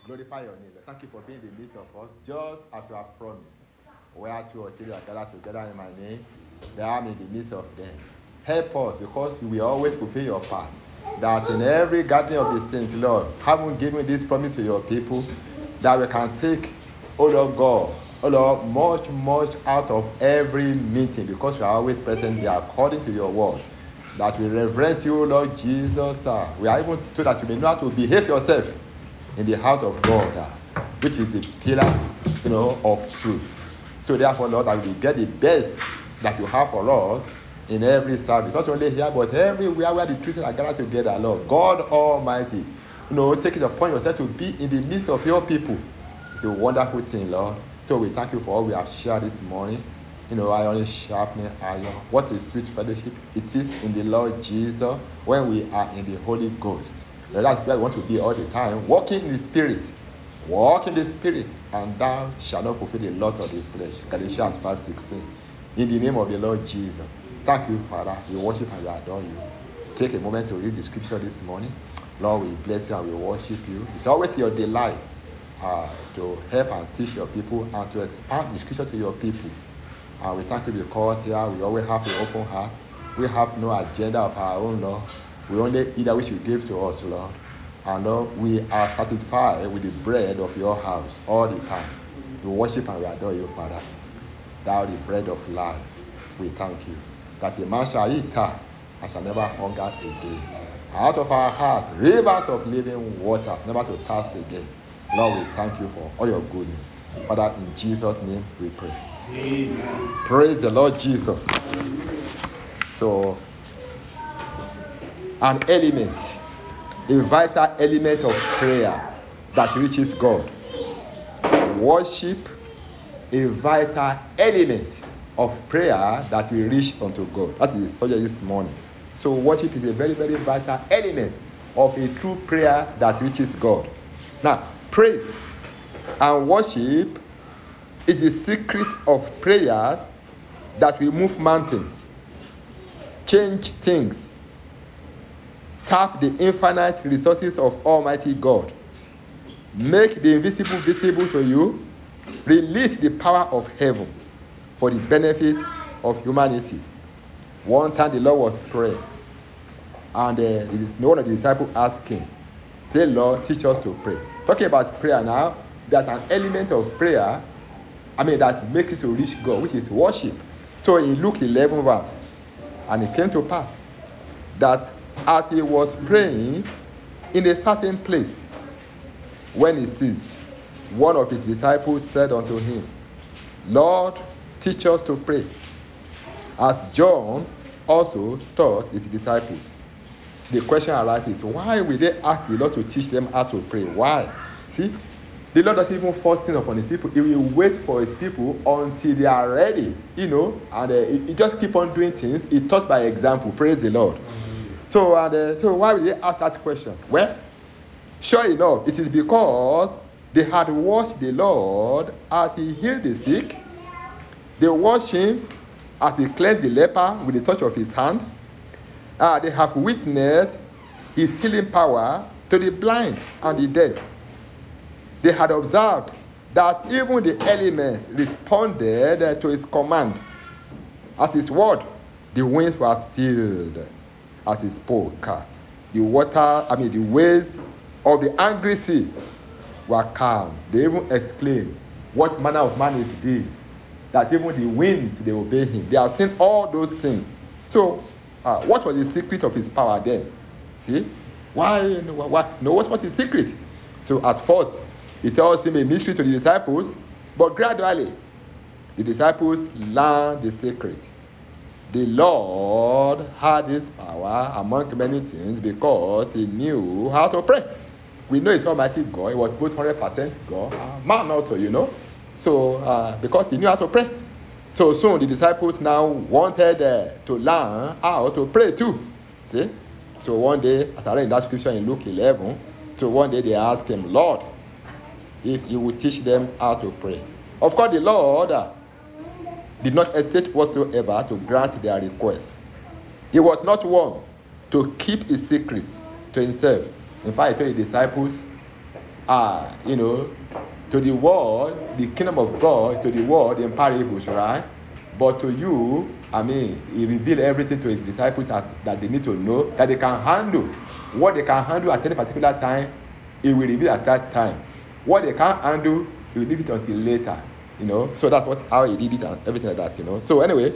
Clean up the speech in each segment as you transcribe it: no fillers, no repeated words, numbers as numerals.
glorify your name. Thank you for being in the midst of us, just as you have promised. Where two or three are gathered together in my name, they are in the midst of them. Help us, because you will always fulfill your part. That in every gathering of the saints, Lord, having given this promise to your people, that we can take, oh Lord God, oh Lord, much out of every meeting, because you are always present there according to your word. That we reverence you, Lord Jesus. We are even so that you may know how to behave yourself in the house of God, which is the pillar, of truth. So therefore, Lord, that we get the best that you have for us in every service, not only here, but everywhere where the Christians are gathered together, Lord. God Almighty, take it upon yourself to be in the midst of your people. It's a wonderful thing, Lord. So we thank you for all we have shared this morning. Iron sharpening iron. What a sweet fellowship it is in the Lord Jesus when we are in the Holy Ghost. Now that's where we want to be all the time, walking in the Spirit. Walk in the Spirit, and thou shalt not fulfill the lust of the flesh. Galatians 5:16. In the name of the Lord Jesus. Thank you, Father. We worship and we adore you. Take a moment to read the scripture this morning. Lord, we bless you and we worship you. It's always your delight to help and teach your people and to expand the scripture to your people. We thank you because here we always have an open heart. We have no agenda of our own, Lord. We only eat that which you give to us, Lord. And Lord, we are satisfied with the bread of your house all the time. We worship and we adore you, Father. Thou the bread of life. We thank you. That the man shall eat and shall never hunger again. Out of our hearts, rivers of living water, never to thirst again. Lord, we thank you for all your goodness. Father, in Jesus' name we pray. Amen. Praise the Lord Jesus. So, an element, a vital element of prayer that reaches God. Worship, a vital element of prayer that will reach unto God. That is the subject this morning. So worship is a very, very vital element of a true prayer that reaches God. Now, praise and worship is the secret of prayers that will move mountains, change things, tap the infinite resources of Almighty God, make the invisible visible to you, release the power of heaven for the benefit of humanity. One time the Lord was praying, and one of the disciples asked him, say, Lord, teach us to pray. Talking about prayer now, there's an element of prayer, that makes it to reach God, which is worship. So in Luke 11 verse, and it came to pass that as he was praying in a certain place, when he ceased, one of his disciples said unto him, Lord, teach us to pray, as John also taught his disciples. The question arises, why will they ask the Lord to teach them how to pray? Why? See, the Lord doesn't even force things upon his people. He will wait for his people until they are ready, and he just keep on doing things. He taught by example. Praise the Lord. So why will they ask that question? Well, sure enough, it is because they had watched the Lord as he healed the sick. They watched him as he cleansed the leper with the touch of his hand. They have witnessed his healing power to the blind and the dead. They had observed that even the elements responded to his command. As his word, the winds were stilled as he spoke. The waves of the angry sea were calm. They even exclaimed, what manner of man is this, that even the winds, they obey him. They have seen all those things. So, what was the secret of his power then? See? Why? What was his secret? So, at first, it all seemed a mystery to the disciples, but gradually, the disciples learned the secret. The Lord had his power among many things because he knew how to pray. We know it's Almighty God. He was both 100% God, man also, So, because he knew how to pray. So soon the disciples now wanted to learn how to pray too. See? So one day, as I read in that scripture in Luke 11, so one day they asked him, Lord, if you would teach them how to pray. Of course, the Lord did not hesitate whatsoever to grant their request. He was not one to keep his secret to himself. In fact, he told the disciples, to the world, the kingdom of God, to the world in parables, right? But to you, he revealed everything to his disciples that they need to know, that they can handle. What they can handle at any particular time, he will reveal at that time. What they can't handle, he will leave it until later. So that's how he did it and everything like that. So anyway,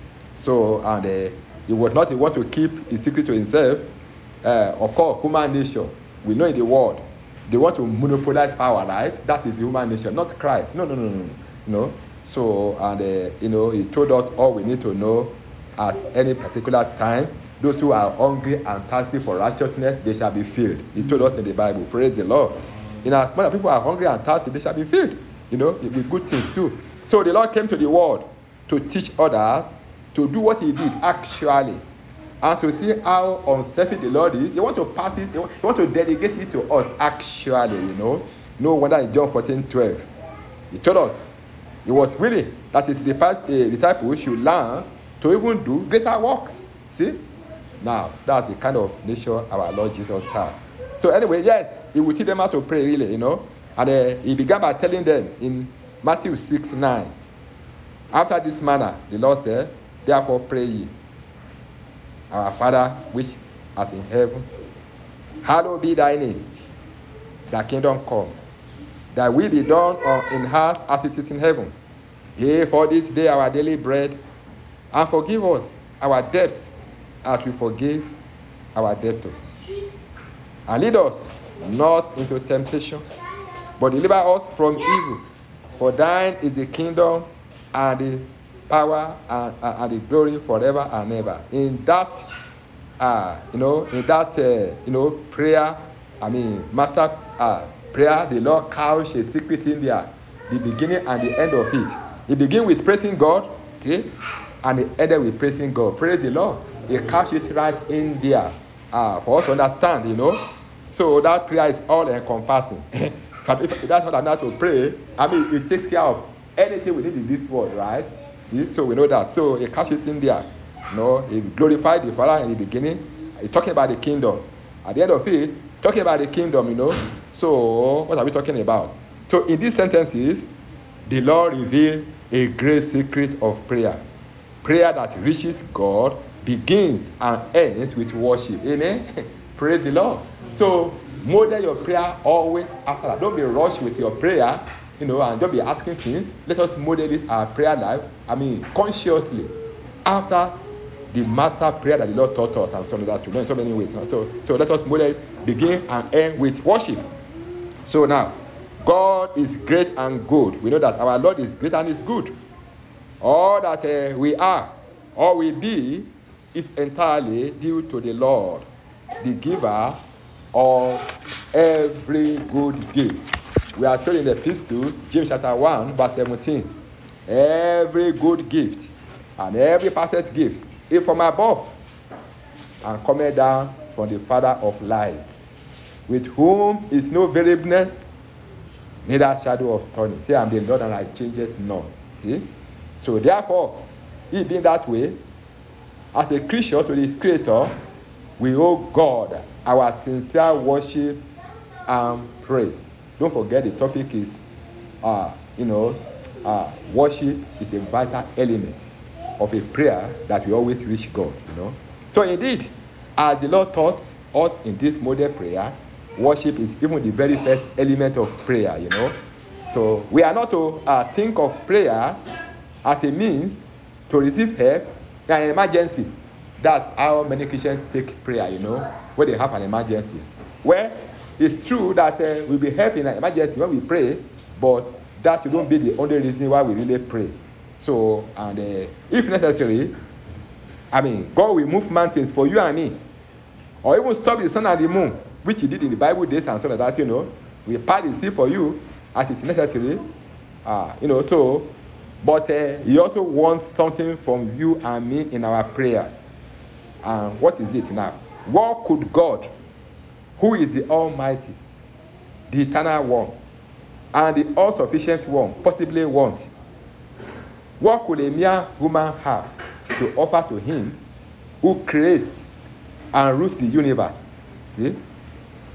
he was not want to keep his secret to himself. Of course, human nature, we know in the world, they want to monopolize power, right? That is the human nature, not Christ. No. So, he told us all we need to know at any particular time. Those who are hungry and thirsty for righteousness, they shall be filled. He told us in the Bible. Praise the Lord. As many people are hungry and thirsty, they shall be filled. With good things too. So the Lord came to the world to teach others to do what he did actually, and to see how unselfish the Lord is. He wants to pass it. He wants to delegate it to us actually. No wonder in John 14:12, he told us he was willing that his disciples should learn to even do greater works. See, now that's the kind of nature our Lord Jesus has. So anyway, yes, he will teach them how to pray, really. And he began by telling them in Matthew 6:9. After this manner, the Lord said, therefore pray ye, our Father which art in heaven, hallowed be thy name, thy kingdom come, thy will be done in earth as it is in heaven. Give for this day our daily bread, and forgive us our debts as we forgive our debtors. And lead us not into temptation, but deliver us from evil. For thine is the kingdom and the power and the glory forever and ever. In that, prayer, master prayer, the Lord couched a secret in there, the beginning and the end of it. He begins with praising God, okay, and he ended with praising God. Praise the Lord. He couched it right in there for us to understand, So that prayer is all encompassing. If that's not enough to pray, it takes care of anything we need in this world, right? So we know that. So he couched it in there. He glorified the Father in the beginning. He's talking about the kingdom. At the end of it, talking about the kingdom, So what are we talking about? So in these sentences, the Lord revealed a great secret of prayer. Prayer that reaches God begins and ends with worship. Amen? Praise the Lord. So model your prayer always after that. Don't be rushed with your prayer, and don't be asking things. Let us model this our prayer life. Consciously after the master prayer that the Lord taught us and so on that in so many ways. So let us model it, begin and end with worship. So now, God is great and good. We know that our Lord is great and is good. All that we are, or we be, is entirely due to the Lord, the giver of every good gift. We are told in the Epistle, James chapter 1, verse 17, every good gift and every perfect gift is from above and cometh down from the Father of lights, with whom is no variableness, neither shadow of turning. Say, I am the Lord and I changeth not. See? So therefore, it being that way, as a creature to the Creator, we owe God our sincere worship and praise. Don't forget the topic is, worship is a vital element of a prayer that we always reach God. So indeed, as the Lord taught us in this model prayer, worship is even the very first element of prayer. So we are not to think of prayer as a means to receive help in an emergency. That's how many Christians take prayer, when they have an emergency. Well, it's true that we'll be helped in an emergency when we pray, but that shouldn't be the only reason why we really pray. So, and if necessary, God will move mountains for you and me, or even stop the sun and the moon, which he did in the Bible days and so like that, We part the sea for you as it's necessary, so, but he also wants something from you and me in our prayer. And what is it now? What could God, who is the Almighty, the Eternal One, and the All-Sufficient One, possibly want? What could a mere human have to offer to him who creates and rules the universe? See?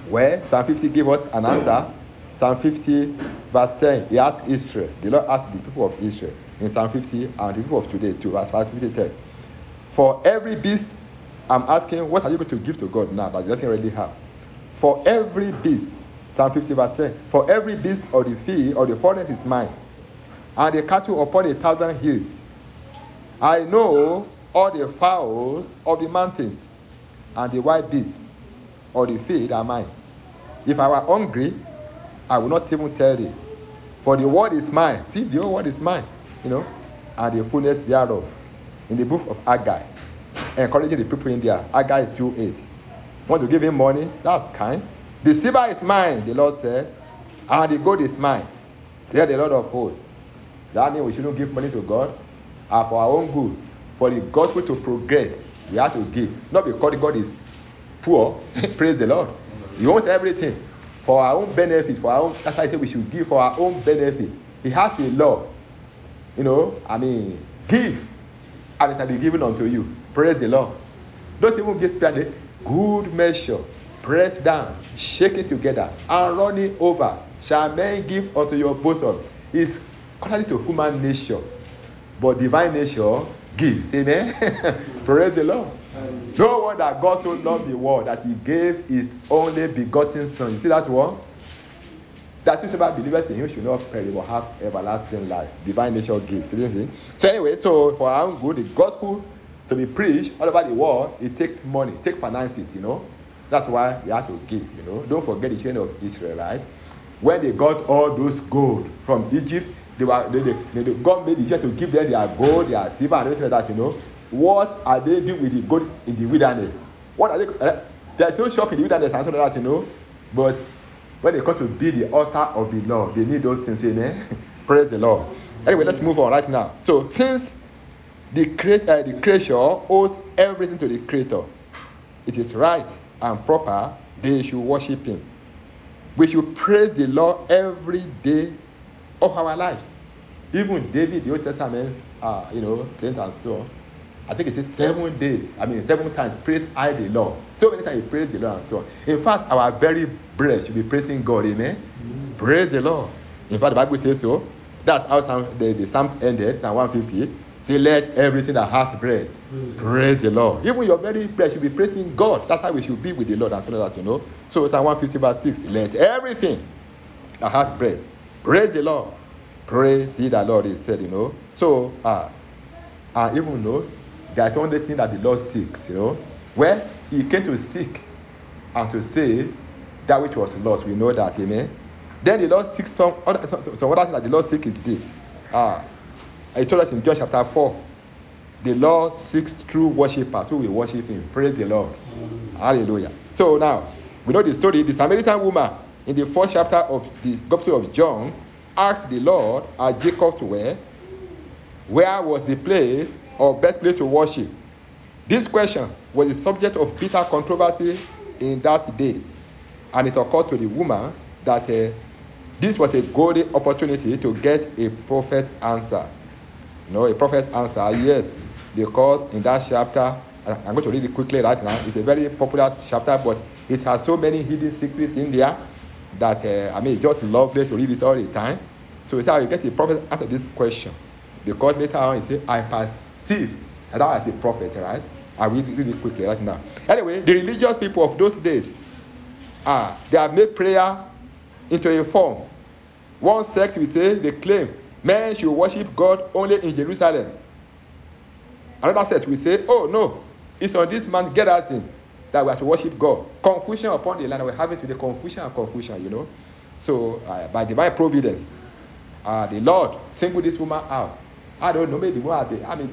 Well, Psalm 50 give us an answer. Psalm 50 verse 10, he asked Israel. The Lord asked the people of Israel in Psalm 50 and the people of today too, verse 50 10. For every beast, I'm asking, what are you going to give to God now that you doesn't already have? For every beast, Psalm 50 verse 10, for every beast of the field or the forest is mine, and the cattle upon 1,000 hills. I know all the fowls of the mountains, and the wild beasts of the field are mine. If I were hungry, I will not even tell thee. For the word is mine. See, the whole word is mine, and the fullness thereof. In the book of Haggai, encouraging the people in there, Haggai 2:8. Want to give him money? That's kind. The silver is mine, the Lord said, and the gold is mine. Said the Lord of hosts. That means we shouldn't give money to God for our own good. For the gospel to progress, we have to give. Not because God is poor. Praise the Lord. He wants everything for our own benefit. That's why I say we should give for our own benefit. He has a law. Give, and it shall be given unto you. Praise the Lord. Don't even give credit. Good measure, pressed down, shake it together, and run it over. Shall men give unto your bosom? It's contrary to human nature, but divine nature gives. Amen. Praise the Lord. No wonder God so loved the world that He gave His only begotten Son. You see that one? That whosoever believers in Him should not perish but have everlasting life. Divine nature gives. So anyway, for our own good, the gospel to be preached all over the world, it takes money, it takes finances. That's why you have to give. Don't forget the children of Israel, right? When they got all those gold from Egypt, God made Egypt to give them their gold, their silver, and everything like that. What are they doing with the gold in the wilderness? What are they? There's no shop in the wilderness and so like that, But when they come to build the altar of the Lord, they need those things. Amen. Praise the Lord. Anyway, let's move on right now. So since the creature owes everything to the Creator, it is right and proper they should worship Him. We should praise the Lord every day of our life. Even David, the Old Testament, saints and so on. I think it says 7 days. 7 times praise I the Lord. So many times you praise the Lord and so on. In fact, our very breath should be praising God. Amen. Mm-hmm. Praise the Lord. In fact, the Bible says so. That's how the Psalm ended, Psalm 150. Say, let everything that has breath praise the Lord. Even your very breath should be praising God. That's how we should be with the Lord and so that. So Psalm 150 verse 6. Let everything that has breath praise the Lord. Praise ye the Lord, he said, So, even though there's only thing that the Lord seeks, where He came to seek and to save that which was lost. We know that, amen. Then the Lord seeks some other thing that the Lord seeks is this. I told us in John chapter 4, the Lord seeks true worshippers who will worship Him. Praise the Lord. Hallelujah. So now, we know the story. The Samaritan woman in the 4th chapter of the Gospel of John asked the Lord at Jacob's well, where was the place or best place to worship? This question was the subject of bitter controversy in that day, and it occurred to the woman that this was a golden opportunity to get a prophet's answer. A prophet's answer, yes, because in that chapter, I'm going to read it quickly right now. It's a very popular chapter, but it has so many hidden secrets in there that it's just lovely to read it all the time. So it's how you get the prophet answer this question. Because later on he said, I perceive that I as a prophet, right? I will read it quickly right now. Anyway, the religious people of those days, they have made prayer into a form. One sect will say, they claim, men should worship God only in Jerusalem. Another sect will say, oh no, it's on this man Gerasene that we have to worship God. Confusion upon the land, we're having to the confusion. So, by divine providence, the Lord singled this woman out. I don't know, maybe more.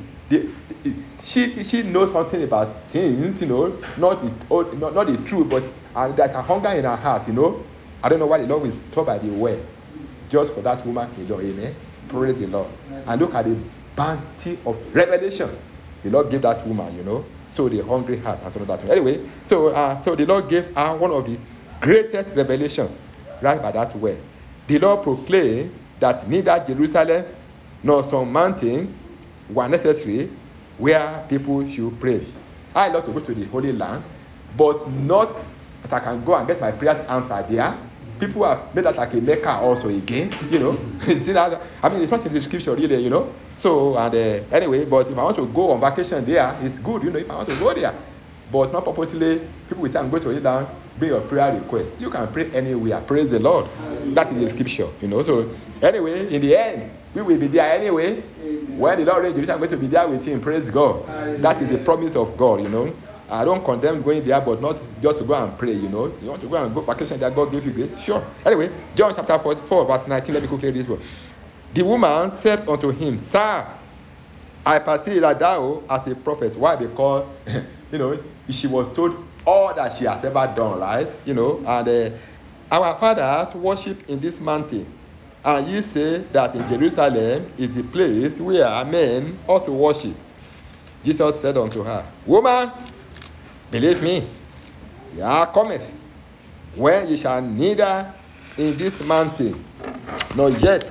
She knows something about things, not the truth, but there's a hunger in her heart, I don't know why the Lord will stop by the way, just for that woman alone, amen. Praise the Lord. And look at the bounty of revelation the Lord gave that woman, So the hungry heart and so that. Anyway, so the Lord gave her one of the greatest revelations right by that way. The Lord proclaimed that neither Jerusalem nor some mountain were necessary where people should pray. I love to go to the Holy Land, but not I can go and get my prayers answered there. People have made that like a Mecca also again, you know. See that? I mean, it's not in the scripture really, you know. So, and anyway, but if I want to go on vacation there, it's good, you know, if I want to go there. But not purposely, people will say, I'm going to sit down, bring your prayer request. You can pray anywhere. Praise the Lord. That is the scripture, you know. So, anyway, in the end, we will be there anyway. When the Lord reigns, I'm going to be there with him. Praise God. That is the promise of God, you know. I don't condemn going there, but not just to go and pray, you know. You want to go and go vacation that God gave you grace? Sure. Anyway, John chapter 44, verse 19, let me quickly read this one. The woman said unto him, Sir, I perceive that thou art a prophet. Why? Because, you know, she was told all that she has ever done, right? You know, and our fathers worship in this mountain. And ye say that in Jerusalem is the place where men ought to worship. Jesus said unto her, Woman, believe me, the hour cometh when ye shall neither in this mountain nor yet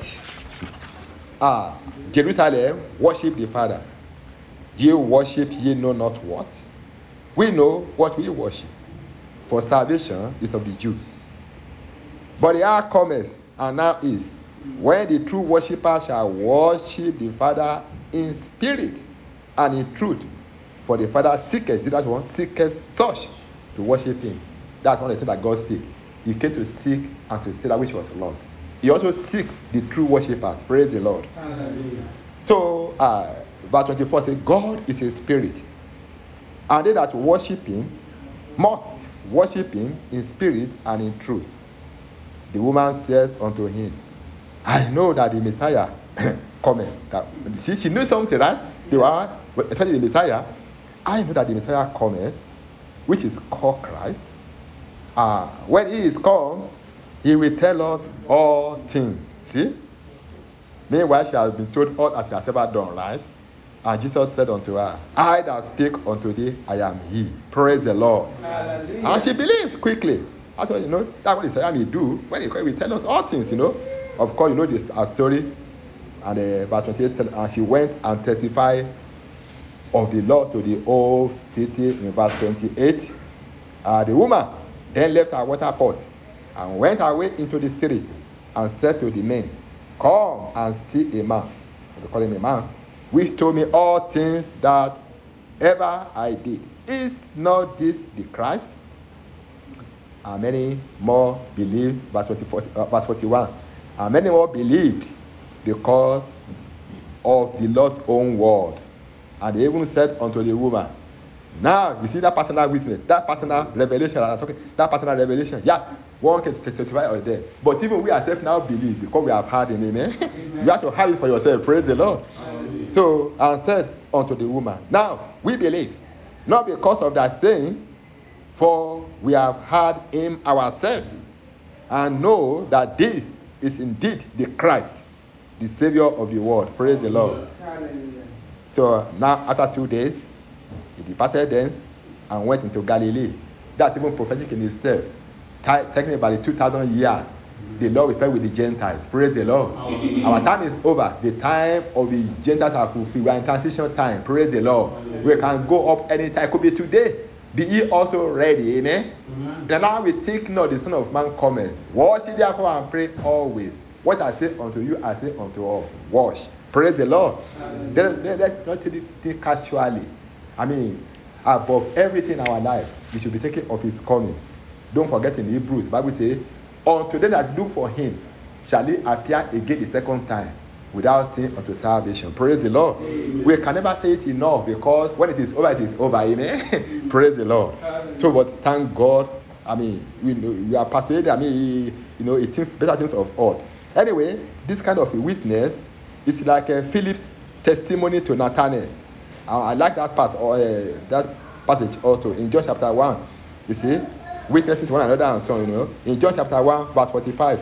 Jerusalem worship the Father. Ye worship ye know not what. We know what we worship, for salvation is of the Jews. But the hour cometh, and now is, when the true worshippers shall worship the Father in spirit and in truth. For the Father seeketh, that's one, seeketh such to worship him. That's one of the things that God seeks. He came to seek and to save that which was lost. He also seeks the true worshippers. Praise the Lord. Hallelujah. So, verse 24 says, God is a spirit, and they that worship him must worship him in spirit and in truth. The woman says unto him, I know that the Messiah cometh. She knew something, right? They were, especially the Messiah. I know that the Messiah cometh, which is called Christ. When he is come, he will tell us all things. See? Meanwhile, she has been told all that she has ever done, right? And Jesus said unto her, I that speak unto thee, I am he. Praise the Lord. Hallelujah. And she believes quickly. That's what, you know, that's what the Messiah will do. When he will tell us all things, you know. Of course, you know this story. And verse 28 said, and she went and testified of the Lord to the whole city in verse 28. The woman then left her water pot and went away into the city and said to the men, Come and see a man, they call him a man, which told me all things that ever I did. Is not this the Christ? And many more believed, verse 41. And many more believed because of the Lord's own word. And they even said unto the woman, now you see that personal witness, that personal revelation, that personal revelation. Yeah, one can testify of that. But even we ourselves now believe because we have heard him, amen. You have to have it for yourself, praise the Lord. Amen. So, and said unto the woman, now we believe, not because of that saying, for we have heard him ourselves, and know that this is indeed the Christ, the Savior of the world. Praise the Lord. Amen. So now after 2 days, he departed thence and went into Galilee. That's even prophetic in itself. Talking about the 2,000 years, the Lord will start with the Gentiles. Praise the Lord. Our time is over. The time of the Gentiles are fulfilled. We are in transition time. Praise the Lord. We can go up anytime. It could be today. Be ye also ready. Amen. And now we think not the Son of Man cometh. Watch ye therefore and pray always. What I say unto you, I say unto all. Watch. Praise the Lord. Let's not take it casually. I mean, above everything in our life, we should be taking of his coming. Don't forget in Hebrews, the Bible says, unto them that look for him shall he appear again the second time without sin unto salvation. Praise the Lord. Amen. We can never say it enough because when it is over, it is over. Amen. Praise the Lord. Amen. So, but thank God. I mean, we are persuaded. I mean, you know, it thinks better things of all. Anyway, this kind of a witness is like Philip's testimony to Nathanael. I like that part, or that passage also in John chapter 1. You see, witnesses one another and so on. You know, in John chapter 1, verse 45,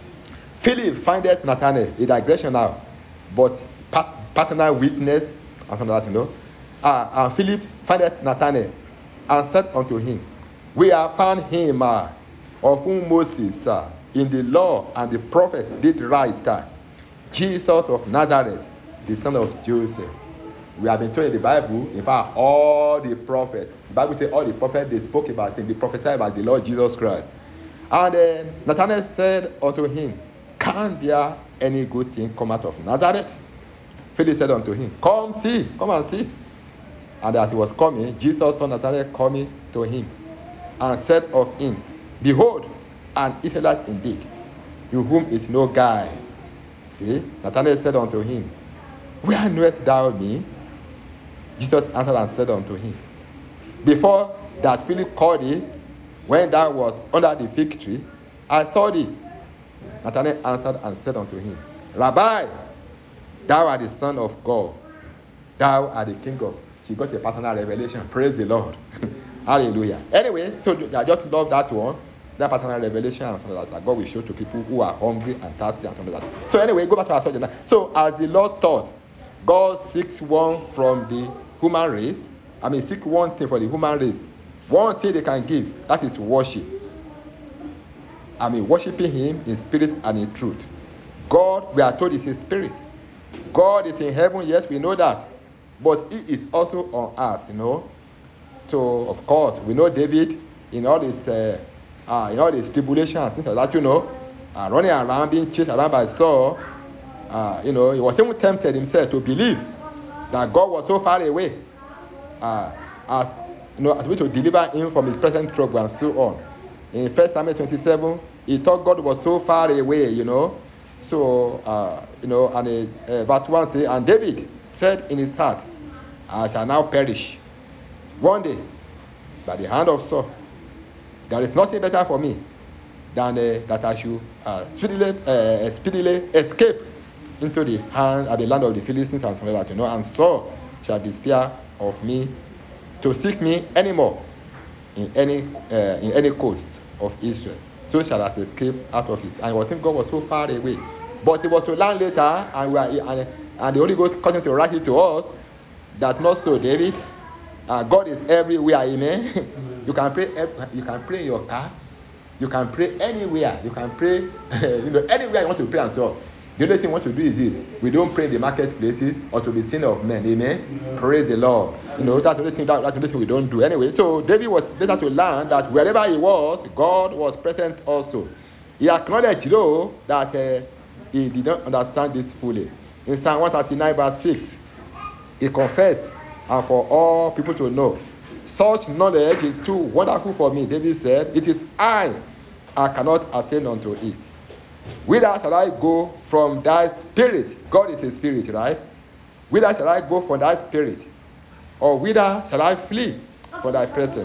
Philip findeth Nathanael, a digression now, but personal witness and some of that, you know. And Philip findeth Nathanael and said unto him, we have found him, of whom Moses in the law and the prophets did write, Jesus of Nazareth, the son of Joseph. We have been told in the Bible, in fact, all the prophets, the Bible says all the prophets, they spoke about him, they prophesied about the Lord Jesus Christ. And Nathanael said unto him, can there any good thing come out of Nazareth? Philip said unto him, come and see. And as he was coming, Jesus saw Nathanael coming to him, and said of him, behold, an Israelite indeed, in whom is no guile. See, Nathanael said unto him, where knowest thou me? Jesus answered and said unto him, before that Philip called thee, when thou wast under the fig tree, I saw thee. Nathanael answered and said unto him, Rabbi, thou art the Son of God, thou art the King of. She got a personal revelation. Praise the Lord. Hallelujah. Anyway, so I just love that one. That personal revelation and something like that God will show to people who are hungry and thirsty and something like that. So anyway, go back to our subject. So as the Lord taught, God seeks one from the human race. Seek one thing for the human race. One thing they can give, that is worship. Worshiping Him in spirit and in truth. God, we are told, is a spirit. God is in heaven, yes, we know that. But He is also on earth, So, of course, we know David in all his tribulation and things like that, running around, being chased around by Saul. He was even tempted himself to believe that God was so far away, as way to deliver him from his present trouble and so on. In 1 Samuel 27, he thought God was so far away, So, verse 1 says, and David said in his heart, I shall now perish one day by the hand of Saul. There is nothing better for me than that I should speedily escape into the land of the Philistines and something like that, And Saul shall despair of me to seek me anymore in any coast of Israel. So shall I escape out of it. And I think God was so far away. But it was to learn later, and the Holy Ghost continued to write it to us, that not so, David. God is everywhere, amen. You can pray in your car. You can pray anywhere. You can pray anywhere you want to pray and so on. The only thing we want to do is this. We don't pray in the marketplaces or to be seen of men, amen. Praise the Lord. That's the only thing we don't do. Anyway, so David was better to learn that wherever he was, God was present also. He acknowledged, though, that he did not understand this fully. In Psalm 139 verse 6, he confessed, and for all people to know, such knowledge is too wonderful for me. David said, it is I cannot attain unto it. Whither shall I go from thy spirit? God is a spirit, right? Whither shall I go from thy spirit? Or whither shall I flee from thy presence?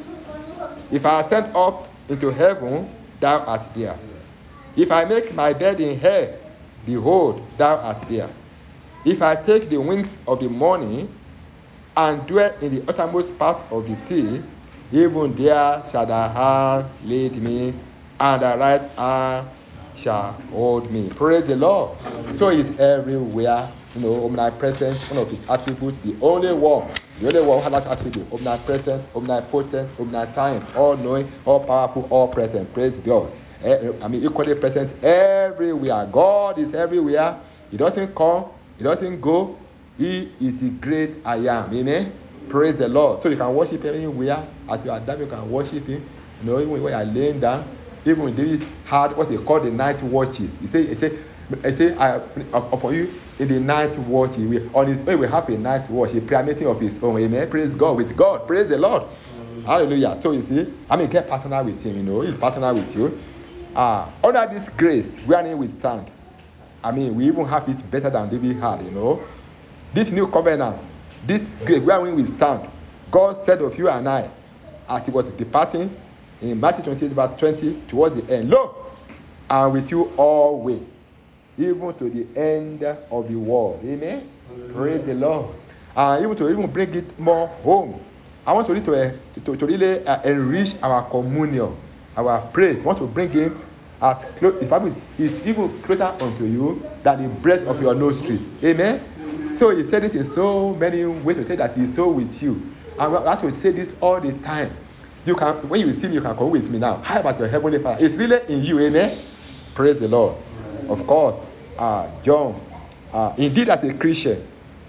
If I ascend up into heaven, thou art there. If I make my bed in hell, behold, thou art there. If I take the wings of the morning and dwell in the uttermost part of the sea, even there shall thy hand lead me, and thy right hand shall hold me. Praise the Lord. So He's everywhere, omnipresent, one of His attributes, the only one who has that attribute, omnipresent, omnipotent, omniscient, all-knowing, all-powerful, all-present. Praise God. Equally present everywhere. God is everywhere. He doesn't come, He doesn't go. He is the great I am. Amen. Praise the Lord. So you can worship Him anywhere. As you are down, you can worship Him. Even when you are laying down. Even when David had what they call the night watches. He say, for you in the night watch, on his way we have a night watch, a prayer meeting of his own. Amen. Praise God with God. Praise the Lord. Hallelujah. So you see, get personal with Him. He's personal with you. Under this grace, wherein we stand. We even have it better than David had. This new covenant, this grace, wherein we stand. God said of you and I, as He was departing. In Matthew 28 verse 20, towards the end, lo, I am with you always, even to the end of the world. Amen. Praise the Lord. Even to bring it more home. I want to really enrich our communion, our praise. I want to bring Him as close. The Bible is even closer unto you than the breath of your nostrils. Amen. So He said it in so many ways to say that He is so with you. And I have to say this all the time. You can, when you see me, you can come with me now. How about your heavenly Father? It's really in you, amen. Praise the Lord. Of course, John, indeed as a Christian,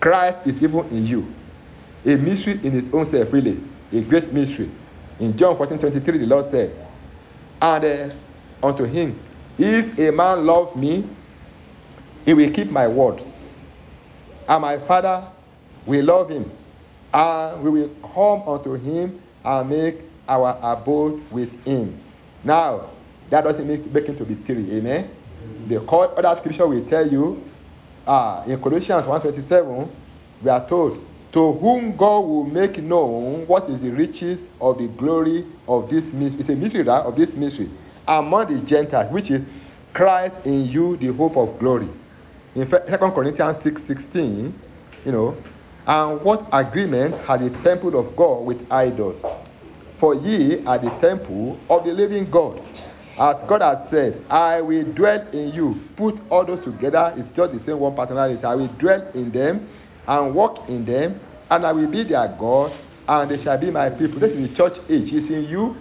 Christ is even in you. A mystery in his own self, really. A great mystery. In John 14:23, the Lord said, and unto him, if a man love me, he will keep my word. And my Father will love him. And we will come unto him and make our abode with him. Now, that doesn't make him to be silly. Amen? The other scripture will tell you, in Colossians 1:27, we are told, to whom God will make known what is the riches of the glory of this mystery. It's a mystery, right? Of this mystery among the Gentiles, which is Christ in you, the hope of glory. In 2 Corinthians 6:16, and what agreement had the temple of God with idols? For ye are the temple of the living God. As God has said, I will dwell in you. Put all those together, it's just the same one personality. I will dwell in them and walk in them, and I will be their God, and they shall be my people. This is the church age. It's in you.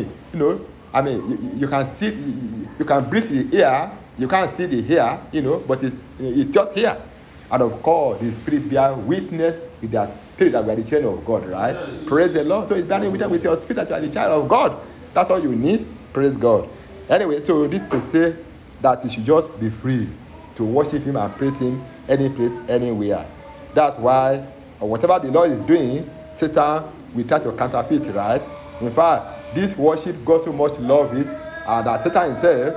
You can see, you can breathe the air, you can't see the hair, but it's just here. And of course, the Spirit bear witness with their spirit that we are the children of God, right? Yeah. Praise the Lord. So it's bearing witness with your spirit that you are the child of God. That's all you need. Praise God. Anyway, so this to say that you should just be free to worship Him and praise Him any place, anywhere. That's why whatever the Lord is doing, Satan will try to counterfeit, right? In fact, this worship, God so much love it, that Satan himself,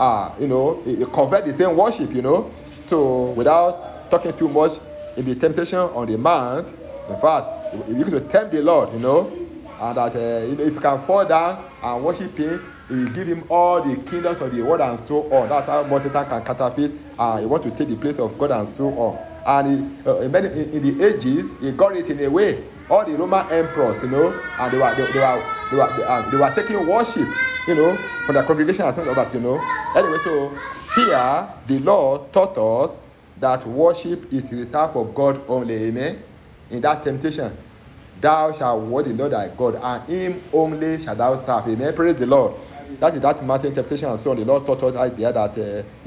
he convert the same worship, So without talking too much, in the temptation on the mount, in fact, you can tempt the Lord, and that if you can fall down and worship Him, He will give Him all the kingdoms of the world and so on. That's how much Satan can counterfeit. He wants to take the place of God and so on. And in the ages, He got it in a way. All the Roman emperors, and they were taking worship, from the congregation and things like that, Anyway, so here the Lord taught us that worship is reserved for God only. Amen. In that temptation, thou shalt worship the Lord thy God, and Him only shalt thou serve. Amen. Praise the Lord. That is that mountain temptation and so on. The Lord taught us there that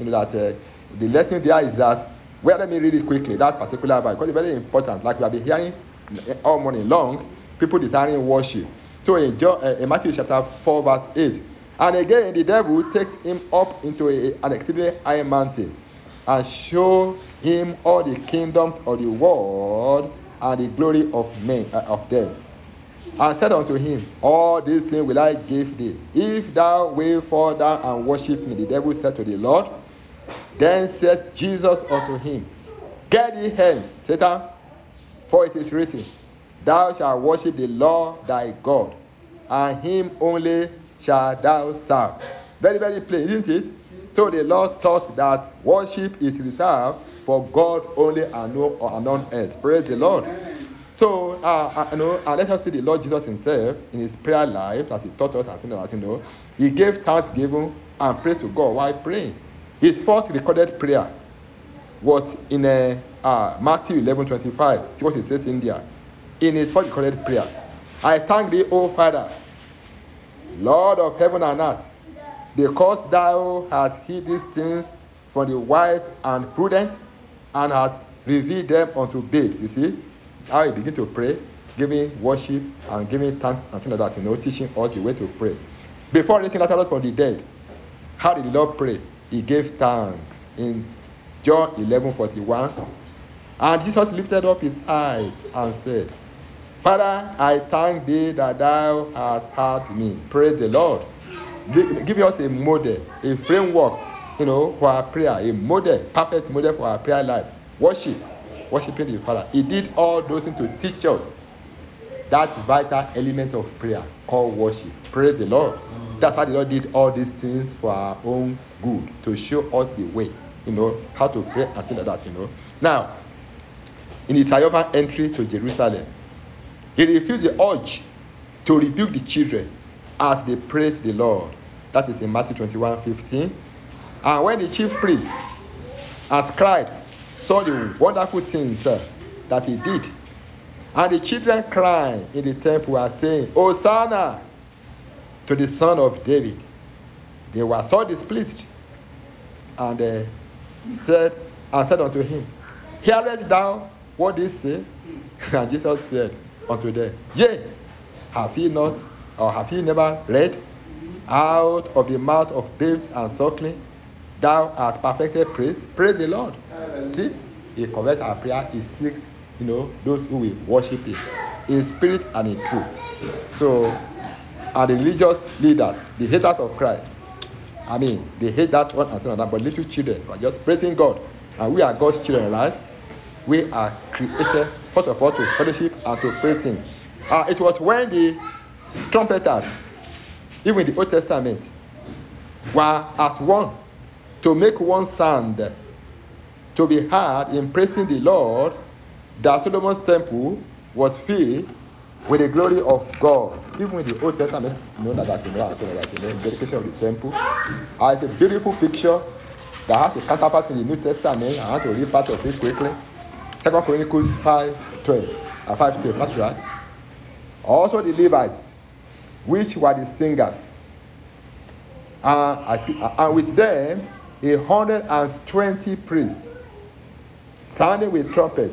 the lesson there is that. Well, let me read it quickly. That particular verse, because it's very important. Like we have been hearing all morning long, people desiring worship. So in Matthew chapter 4 verse 8, and again the devil takes him up into an exceedingly high mountain, and show him all the kingdoms of the world and the glory of men of them, and said unto him, all these things will I give thee, if thou wilt fall down and worship me. The devil said to the Lord, then said Jesus unto him, get thee hence, Satan, for it is written, thou shalt worship the Lord thy God, and Him only shalt thou serve. Very, very plain, isn't it? So the Lord taught that worship is reserved for God only and none else. Praise the Lord. So, and let us see the Lord Jesus Himself in His prayer life, as He taught us, He gave thanksgiving and praise to God while praying. His first recorded prayer was in Matthew 11:25. See what He says in there. In His first recorded prayer, I thank Thee, O Father, Lord of heaven and earth, because Thou hast hid these things from the wise and prudent, and hast revealed them unto babes. You see how He begin to pray, giving worship and giving thanks and things like that. Teaching us the way to pray. Before raising Lazarus from the dead, how did the Lord pray? He gave thanks in John 11:41. And Jesus lifted up His eyes and said, Father, I thank Thee that Thou hast heard me. Praise the Lord. Give us a model, a framework, for our prayer, a model, perfect model for our prayer life. Worshiping the Father. He did all those things to teach us that vital element of prayer called worship. Praise the Lord. That's how the Lord did all these things for our own good, to show us the way, how to pray and things like that, Now, in the triumphant entry to Jerusalem, He refused the urge to rebuke the children as they praised the Lord. That is in Matthew 21:15. And when the chief priest and scribes saw the wonderful things that He did, and the children crying in the temple and saying, Hosanna to the Son of David, they were so displeased, and said unto Him, hearest thou what they say? And Jesus said unto them, Yea, have ye not, or have ye never read, out of the mouth of babes and suckling, thou art perfected praise? Praise the Lord. See, he converts our prayer, he seeks, those who will worship him in spirit and in truth. So, and the religious leaders, the haters of Christ, they hate that one and so on, but little children are just praising God. And we are God's children, right? We are created, first of all, to fellowship and to praise him. It was when the trumpeters, even in the Old Testament, were as one to make one sound to be heard in praising the Lord, that Solomon's temple was filled with the glory of God. Even in the Old Testament, the dedication of the temple. It's a beautiful picture that has a counterpart in the New Testament. I want to read part of it quickly. 2 Chronicles 5:12. 5:12, that's right. Also the Levites, which were the singers, and with them 120 priests, sounding with trumpets.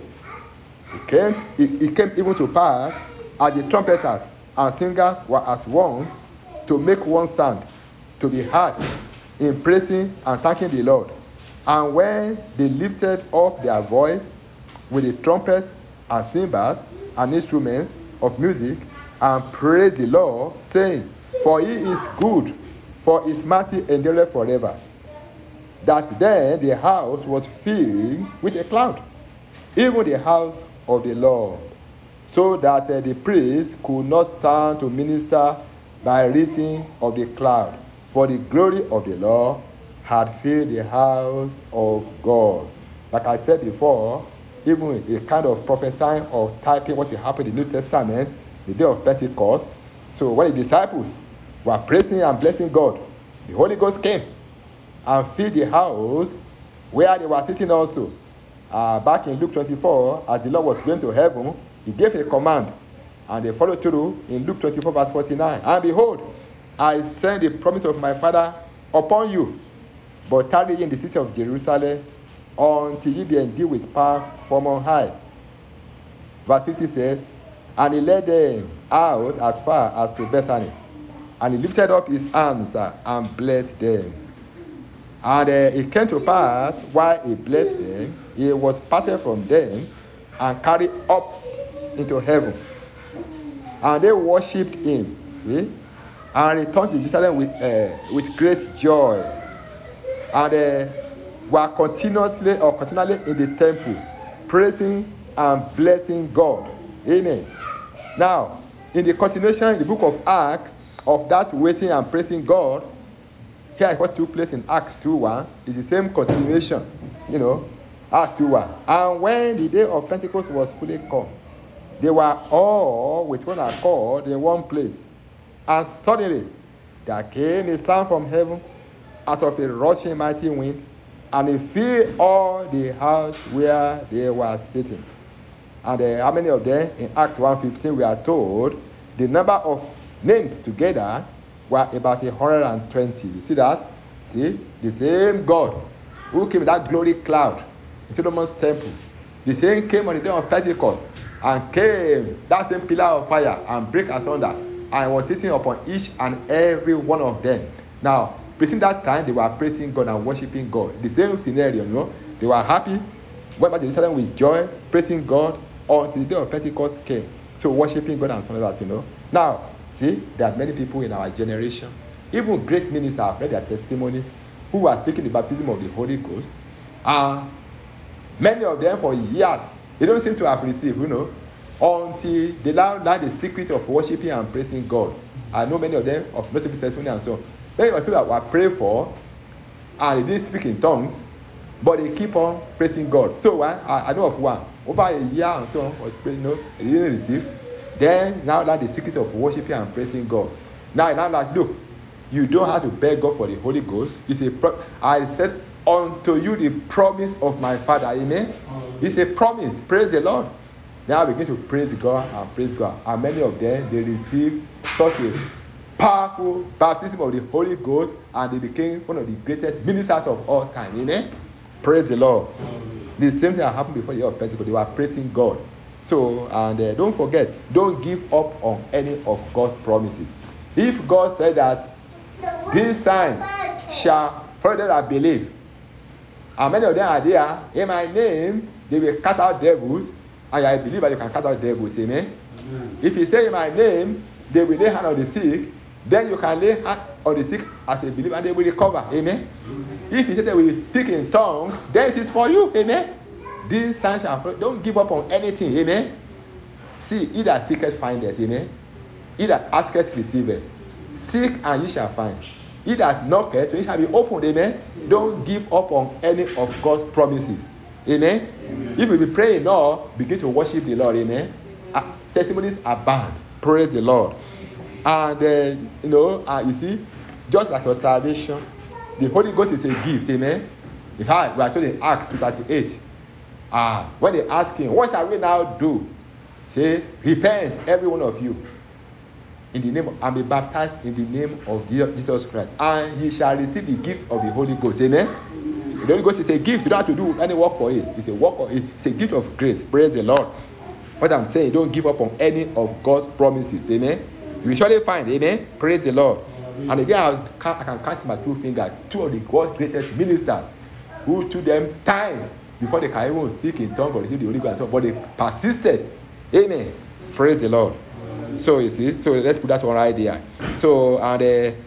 It came even to pass, as the trumpeters and singers were as one, to make one sound, to be heard in praising and thanking the Lord. And when they lifted up their voice with the trumpets and cymbals and instruments of music, and praised the Lord, saying, For he is good, for his mercy endureth forever. That then the house was filled with a cloud, even the house of the Lord, so that the priest could not stand to minister by reason of the cloud, for the glory of the Lord had filled the house of God. Like I said before, even a kind of prophesying or typing what will happen in the New Testament, the day of Pentecost. So when the disciples were praising and blessing God, the Holy Ghost came and filled the house where they were sitting also. Back in Luke 24, as the Lord was going to heaven, he gave a command, and they followed through in Luke 24 verse 49. And behold, I send the promise of my Father upon you, but tarry in the city of Jerusalem until ye be endued with power from on high. Verse 50 says, And he led them out as far as to Bethany, and he lifted up his hands and blessed them. And it came to pass, while he blessed them, he was parted from them and carried up into heaven. And they worshipped him, and returned to Jerusalem with great joy. And were continually in the temple, praising and blessing God. Amen. Now, in the continuation in the book of Acts, of that waiting and praising God, here is what took place in Acts 2:1. It's the same continuation, Acts 2:1. And when the day of Pentecost was fully come, they were all with one accord in one place. And suddenly there came a sound from heaven as of a rushing mighty wind, and it filled all the house where they were sitting. And how many of them? In Acts 1:15 we are told the number of names together were about 120. You see that? See? The same God who came in that glory cloud in Solomon's temple, the same came on the day of Pentecost, and came that same pillar of fire and break asunder, and was sitting upon each and every one of them. Now, between that time, they were praising God and worshiping God. The same scenario, They were happy, went back to Jerusalem with joy, praising God, until the day of Pentecost came. So worshiping God and some of that, Now, see, there are many people in our generation, even great ministers have read their testimonies, who are taking the baptism of the Holy Ghost. Many of them for years, they don't seem to have received, until they now learn the secret of worshiping and praising God. I know many of them of multiple testimony and so on. Many of people that were prayed for, and they didn't speak in tongues, but they keep on praising God. So I know of one, over a year and so on, was praying, he didn't receive. Then now learn the secret of worshiping and praising God. Now look, you don't have to beg God for the Holy Ghost. It's I said unto you the promise of my Father. Amen. It's a promise. Praise the Lord. Now begin to praise God and praise God. And many of them, they received such a powerful baptism of the Holy Ghost, and they became one of the greatest ministers of all time. Amen. Praise the Lord. The same thing that happened before the year of Pentecost. They were praising God. So, and don't forget, don't give up on any of God's promises. If God said that these signs shall follow them that believe, and many of them are there, in my name, they will cast out devils, and I believe that you can cast out devils. Amen? If you say in my name, they will lay hand on the sick, then you can lay hand on the sick as a believer and they will recover. Amen? If you say they will speak in tongues, then it is for you. Amen? These signs shall follow. Don't give up on anything. Amen? See, he that seeketh findeth. Amen? He that asketh receiveth. Seek and ye shall find. He that knocketh, so it shall be opened. Amen? Don't give up on any of God's promises. Amen? If you be praying now, begin to worship the Lord. Amen? Testimonies abound. Praise the Lord. And you see, just like your salvation, the Holy Ghost is a gift. Amen? In fact, we are told in Acts 2:38. When they ask him, what shall we now do? Say, repent, every one of you, in the name and be baptized in the name of Jesus Christ, and ye shall receive the gift of the Holy Ghost. Amen? The Holy Ghost is a gift. You don't have to do any work for it. It's a gift of grace. Praise the Lord. What I'm saying, don't give up on any of God's promises. Amen? You will surely find. Amen? Praise the Lord. And again, I can count my two fingers. Two of the God's greatest ministers who took them time before they can even speak in tongues or receive the Holy Ghost, but they persisted. Amen? Praise the Lord. So you see, so let's put that one right there. So and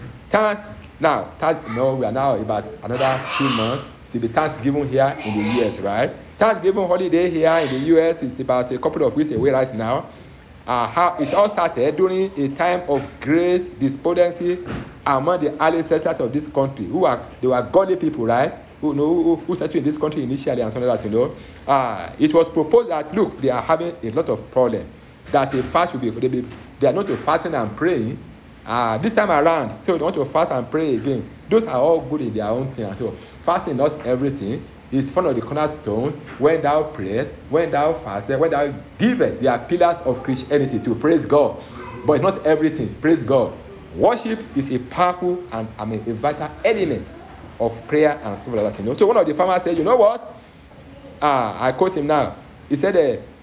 we are now about another 2 months to be Thanksgiving here in the US, right? Thanksgiving holiday here in the US is about a couple of weeks away right now. It all started during a time of great despondency among the early settlers of this country, they were godly people, right? Who settled in this country initially and something like that, It was proposed that look, they are having a lot of problems. That a fast should they are not to fasting and praying. This time around, so they want to fast and pray again. Those are all good in their own thing. So fasting not everything. It's one of the cornerstones. When thou prayest, when thou fastest, when thou givest, they are pillars of Christianity to praise God. But it's not everything. Praise God. Worship is a powerful and a vital element of prayer and stuff like that. So one of the farmers said, you know what? I quote him now. He said,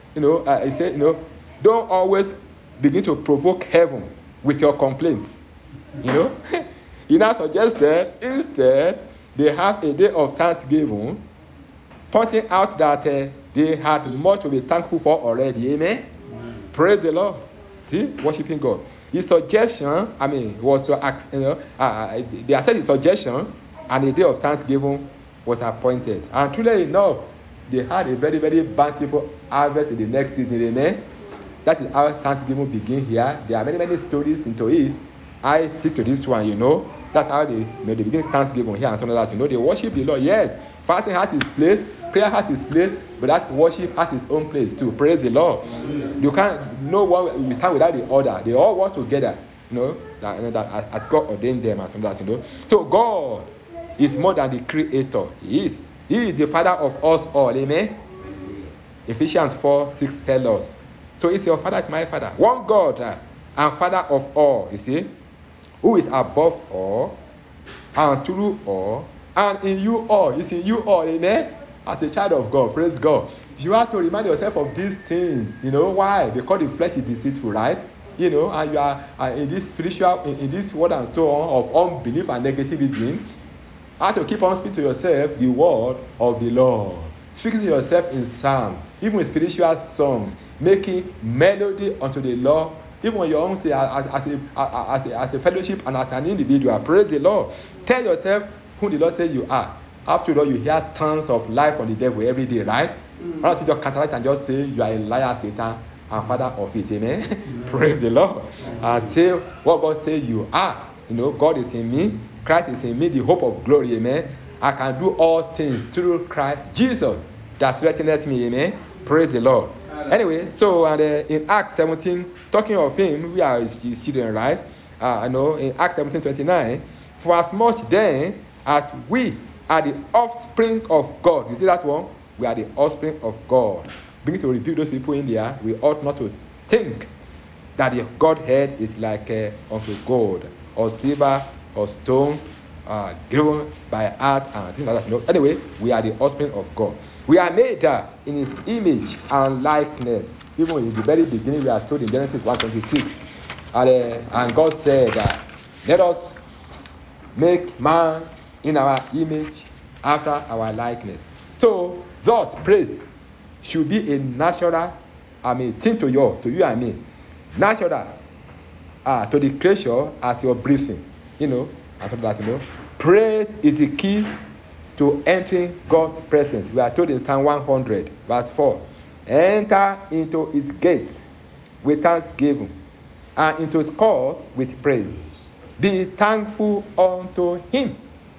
don't always begin to provoke heaven with your complaints. He now suggested instead they have a day of thanksgiving, pointing out that they had much to be thankful for already. Amen? Praise the Lord. See, worshiping God. His suggestion, was to ask, they accepted his suggestion, and a day of thanksgiving was appointed. And truly enough, they had a very, very bountiful harvest in the next season. Amen? That is how Thanksgiving begins here. There are many, many stories into it. I stick to this one, That's how they begin Thanksgiving here and some of that. They worship the Lord. Yes, fasting has its place, prayer has its place, but that worship has its own place too. Praise the Lord. You can't, no one will stand without the other. They all work together, that as God ordained them and some of that, So God is more than the creator. He is the Father of us all. Amen? Ephesians 4:6 tells us. So it's your Father, it's my Father. One God and Father of all, you see, who is above all and through all and in you all. It's in you all, amen? As a child of God, praise God. You have to remind yourself of these things. Why? Because the flesh is deceitful, right? And you are in this spiritual, in this world and so on of unbelief and negativism. You have to keep on speaking to yourself the word of the Lord. Speaking to yourself in psalms, even with spiritual songs, making melody unto the Lord, even when you're as a fellowship and as an individual. Praise the Lord. Tell yourself who the Lord says you are. After all, you hear tons of lies from the devil every day, right? Why don't you just counteract and just say you are a liar, Satan, and father of it, amen? Praise the Lord. And say what God says you are. God is in me, Christ is in me, the hope of glory, amen? I can do all things through Christ Jesus that strengthens me, amen? Praise the Lord. Anyway, so in Acts 17, talking of him, we are his children, right? In Acts 17:29, for as much then as we are the offspring of God. You see that one? We are the offspring of God. Begin to review those people in there. We ought not to think that the Godhead is like unto gold or silver or stone, given by art and things like that. Anyway, we are the offspring of God. We are made in his image and likeness. Even in the very beginning, we are told in Genesis 1:26. And God said, let us make man in our image after our likeness. So, thus, praise should be a natural, thing to you and me. Natural to the creature as your breathing. And something that, praise is the key to entering God's presence. We are told in Psalm 100, verse 4. Enter into his gates with thanksgiving and into his courts with praise. Be thankful unto him.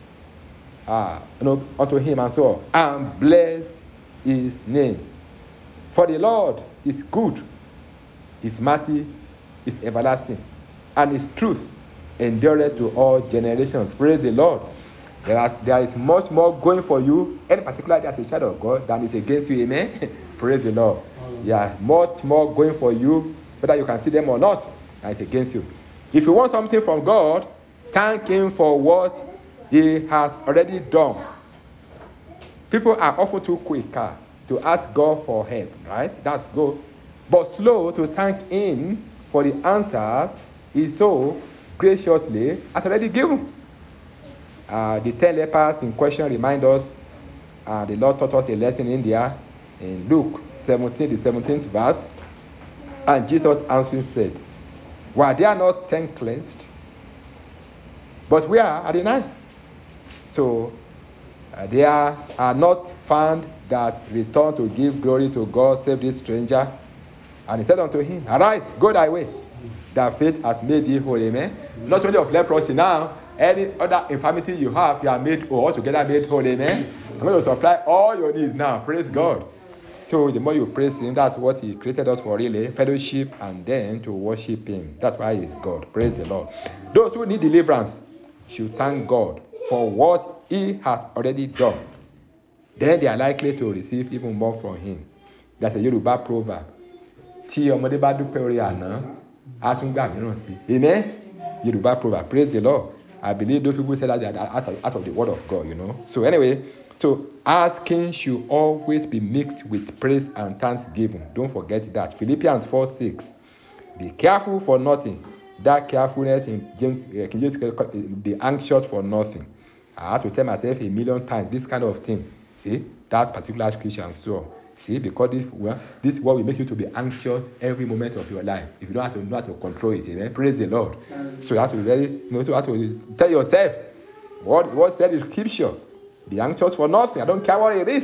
Unto him and so on. And bless his name. For the Lord is good. His mercy is everlasting. And his truth endureth to all generations. Praise the Lord. There is much more going for you, in particular as a child of God, than is against you. Amen. Praise the Lord. Much more going for you, whether you can see them or not, than is against you. If you want something from God, thank him for what he has already done. People are often too quick to ask God for help, right? That's good. But slow to thank him for the answers he so graciously has already given. The 10 lepers in question remind us the Lord taught us a lesson in there in Luke 17, the 17th verse. And Jesus answering said, were there not 10 cleansed? But where are the 9? So there are not found that return to give glory to God save this stranger. And he said unto him, arise, go thy way. Thy faith has made thee whole. Amen. Not only of leprosy now, any other infirmity you have, you are made whole, altogether made whole. Amen. I'm going to supply all your needs now. Praise God. So the more you praise him, that's what he created us for, really. Fellowship and then to worship him. That's why he's God. Praise the Lord. Those who need deliverance should thank God for what he has already done. Then they are likely to receive even more from him. That's a Yoruba proverb. Amen. Yoruba proverb. Praise the Lord. I believe those people say that they are out of the word of God, So anyway, so asking should always be mixed with praise and thanksgiving. Don't forget that. Philippians 4:6. Be careful for nothing. That carefulness in James, be anxious for nothing. I have to tell myself a million times this kind of thing. See, that particular scripture and so on. See, because this word will make you to be anxious every moment of your life. If you don't have to know how to control it, amen. Praise the Lord. So you have to have to tell yourself what said in scripture. Be anxious for nothing. I don't care what it is.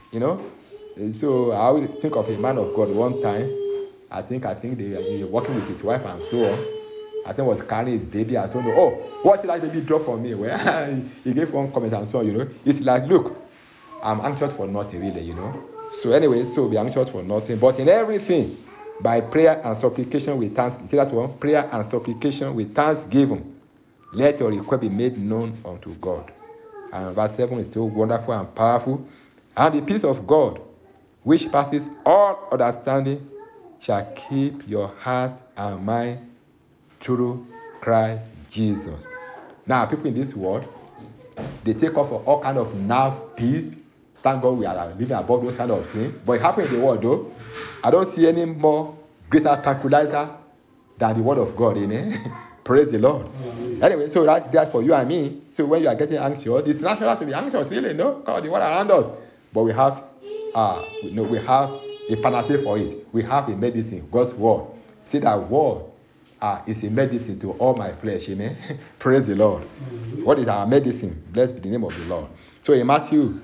And so I always think of a man of God one time. I think they were working with his wife and so on. I think was carrying his baby and so on. Oh, what did that baby drop for me? Well, he gave one comment and so on. It's like, look, I'm anxious for nothing, really. So anyway, so be anxious for nothing, but in everything, by prayer and supplication with thanksgiving. See that one? Prayer and supplication with thanksgiving. Let your request be made known unto God. And verse 7 is so wonderful and powerful. And the peace of God, which passes all understanding, shall keep your heart and mind through Christ Jesus. Now, people in this world, they take off all kind of nerve peace. Thank God we are living above those kind of things. But it happens in the world, though. I don't see any more greater tranquilizer than the word of God, amen. Praise the Lord. Mm-hmm. Anyway, so that's that for you and me. So when you are getting anxious, it's natural to be anxious, really, no? God, the world around us. But we have we have a panacea for it. We have a medicine, God's word. See that word is a medicine to all my flesh, amen. Praise the Lord. Mm-hmm. What is our medicine? Blessed be the name of the Lord. So in Matthew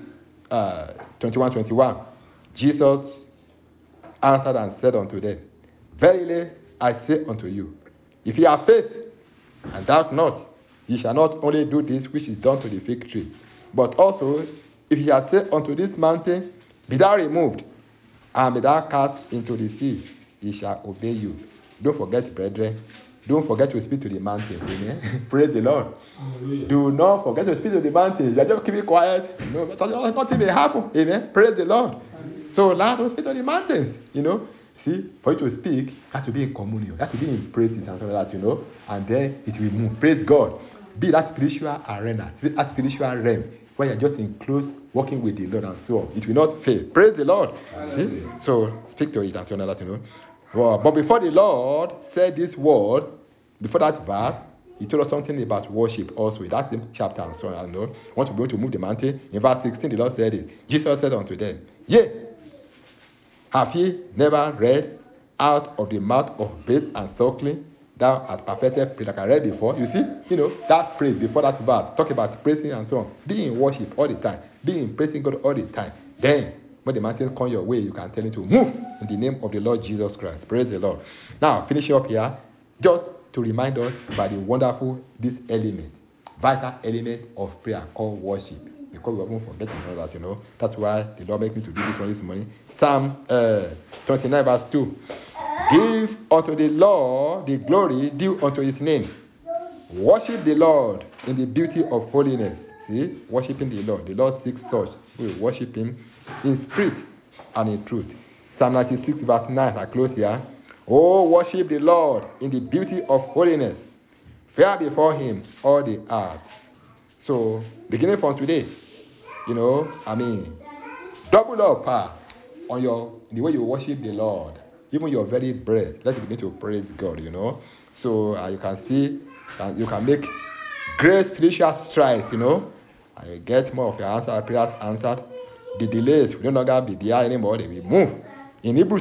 21:21, Jesus answered and said unto them, verily I say unto you, if ye have faith and doubt not, ye shall not only do this which is done to the fig tree, but also if ye have said unto this mountain, be thou removed and be thou cast into the sea, ye shall obey you. Don't forget, brethren, don't forget to speak to the mountains. Amen. Praise the Lord. Hallelujah. Do not forget to speak to the mountains. You just keep it quiet. Nothing may happen. Amen. Praise the Lord. Hallelujah. So learn to speak to the mountains. See, for you to speak, has to be in communion. Has to be in praises and so that, and then it will move. Praise God. Be that spiritual arena, that spiritual realm when you're just in close working with the Lord and so on. It will not fail. Praise the Lord. See? So speak to it and to another to know. Well, but before the Lord said this word, before that verse, he told us something about worship also. That's the chapter and so on. I know. Once we go to move the mountain, in verse 16, the Lord said it. Jesus said unto them, Yea, have ye never read, out of the mouth of babes and suckling, thou hast perfected praise, like I read before. You see, that praise before that verse, talk about praising and so on. Be in worship all the time. Be in praising God all the time. Then, when the mountains come your way, you can tell him to move in the name of the Lord Jesus Christ. Praise the Lord. Now, finishing up here, just to remind us about the wonderful, this element, vital element of prayer called worship. Because we often forget to know that, That's why the Lord makes me to do this one this morning. Psalm 29 verse 2. Give unto the Lord the glory due unto his name. Worship the Lord in the beauty of holiness. See, worshiping the Lord. The Lord seeks such who will worship him in spirit and in truth. Psalm 96 verse 9, I close here. Oh, worship the Lord in the beauty of holiness. Fear before him all the earth. So, beginning from today, double up on the way you worship the Lord. Even your very breath. Let's begin to praise God, So, you can see, you can make great spiritual strides, and you get more of your prayers answered. The delays will no longer be there anymore. They will move. In Hebrews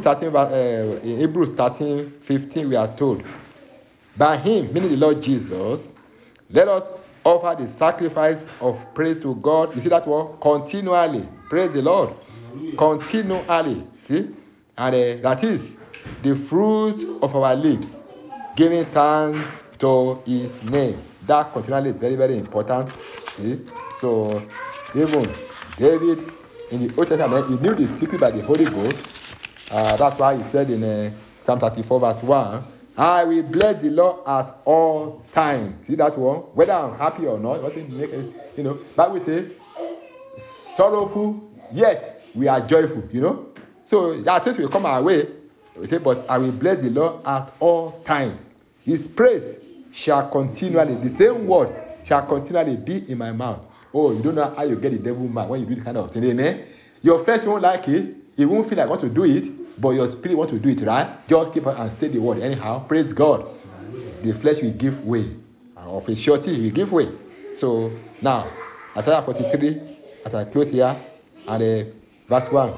13:15, we are told, by him, meaning the Lord Jesus, let us offer the sacrifice of praise to God. You see that word? Continually. Praise the Lord. Continually. See? And that is the fruit of our lips, giving thanks to his name. That continually is very, very important. See? So, even David, in the Old Testament, he knew the secret by the Holy Ghost. That's why he said in Psalm 34 verse 1, I will bless the Lord at all times. See that one? Whether I'm happy or not, doesn't make it, Bible says, sorrowful, yet we are joyful, So that things will come our way. We say, but I will bless the Lord at all times. His praise shall continually, the same word shall continually be in my mouth. Oh, you don't know how you get the devil mad when you do this kind of thing, amen? Your flesh won't like it. It won't feel like want to do it, but your spirit wants to do it, right? Just keep on and say the word anyhow. Praise God. The flesh will give way. And of a surety, will give way. So, now, Isaiah 43, as I close here, and verse 1.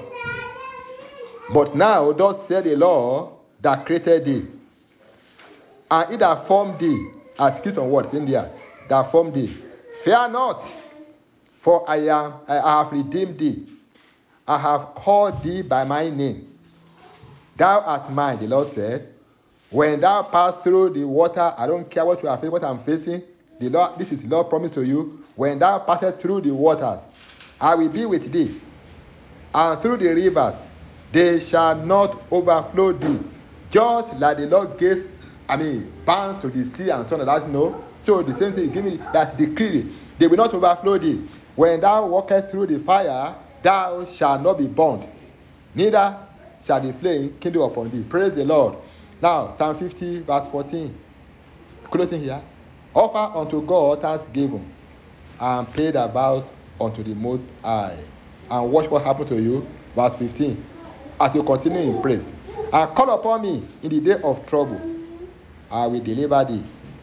But now, thus said the Lord that created thee, and he that formed thee, as kids on words in there, that formed thee. Fear not, for I have redeemed thee. I have called thee by my name. Thou art mine, the Lord said. When thou pass through the water, I don't care what you are facing, what I'm facing. The Lord, this is the Lord promise to you. When thou passest through the waters, I will be with thee. And through the rivers, they shall not overflow thee. Just like the Lord gave, bounds to the sea and so on, that's no. So the same thing, give me that decree. They will not overflow thee. When thou walkest through the fire, thou shalt not be burned, neither shall the flame kindle upon thee. Praise the Lord. Now, Psalm 50, verse 14. Closing here. Offer unto God thanksgiving, and pray the vows unto the Most High. And watch what happens to you. Verse 15. As you continue in praise. And call upon me in the day of trouble. I will deliver thee,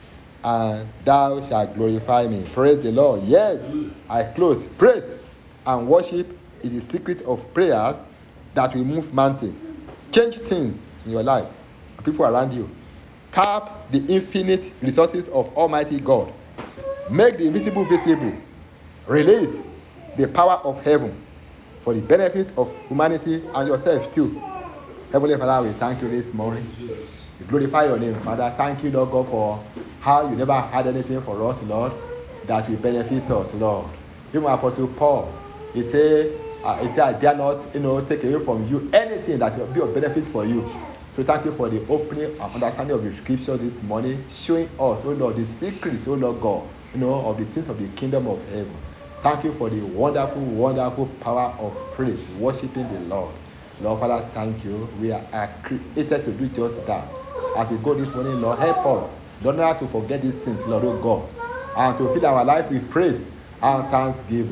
and thou shalt glorify me. Praise the Lord. Yes, I close. Praise and worship is the secret of prayers that will move mountains, change things in your life, and people around you. Tap the infinite resources of Almighty God. Make the invisible visible. Release the power of heaven for the benefit of humanity and yourself too. Heavenly Father, we thank you this morning. We glorify your name, Father. Thank you, Lord God, for how you never had anything for us, Lord, that will benefit us, Lord. Even Apostle Paul, he said, I dare not, take away from you anything that will be of benefit for you. So thank you for the opening and understanding of the scripture this morning, showing us, oh Lord, the secrets, oh Lord God, of the things of the kingdom of heaven. Thank you for the wonderful, wonderful power of praise, worshiping the Lord. Lord, Father, thank you. We are created to do just that. As we go this morning, Lord, help us. Don't have to forget these things, Lord, oh God, and to fill our life with praise and thanksgiving.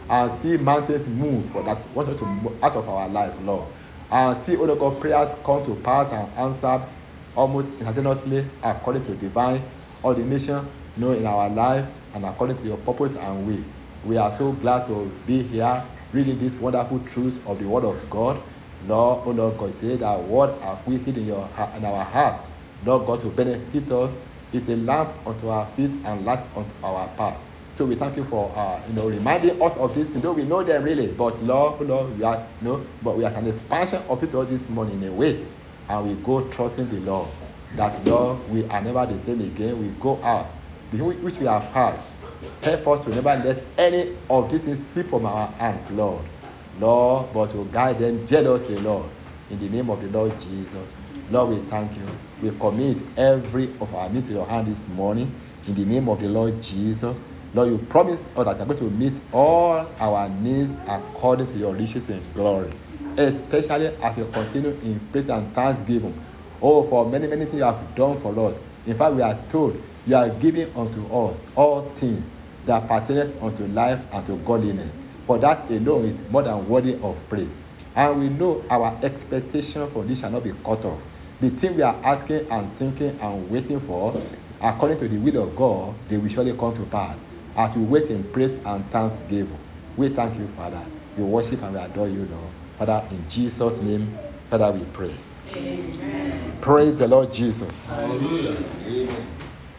and see mountains move for that want us to move out of our life, Lord. And see, O Lord God, prayers come to pass and answered almost instantaneously according to divine ordination, in our life and according to your purpose and will. We are so glad to be here reading this wonderful truth of the Word of God. Lord, O Lord God, say that word are we hid in our heart, Lord God, to benefit us. It's a lamp unto our feet and light unto our path. So we thank you for reminding us of this. We know them really, but Lord, we are but we are an expansion of it all this morning in a way, and we go trusting the Lord. That Lord, we are never the same again. We go out, which we have had. Help us to never let any of these things slip from our hands, Lord. Lord, but to guide them jealously, Lord, in the name of the Lord Jesus. Lord, we thank you. We commit every of our needs to your hand this morning, in the name of the Lord Jesus. Lord, you promised us that you're going to meet all our needs according to your riches and glory, especially as you continue in praise and thanksgiving. Oh, for many, many things you have done for us. In fact, we are told you are giving unto us all things that pertain unto life and to godliness. For that alone is more than worthy of praise. And we know our expectation for this shall not be cut off. The thing we are asking and thinking and waiting for, according to the will of God, they will surely come to pass. As we wait in praise and thanksgiving, we thank you, Father. We worship and we adore you, Lord. Father, in Jesus' name, Father, we pray. Amen. Praise the Lord Jesus. Hallelujah. Amen.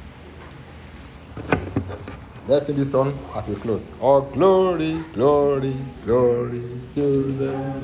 Let's sing this song as we close. All glory, glory, glory to the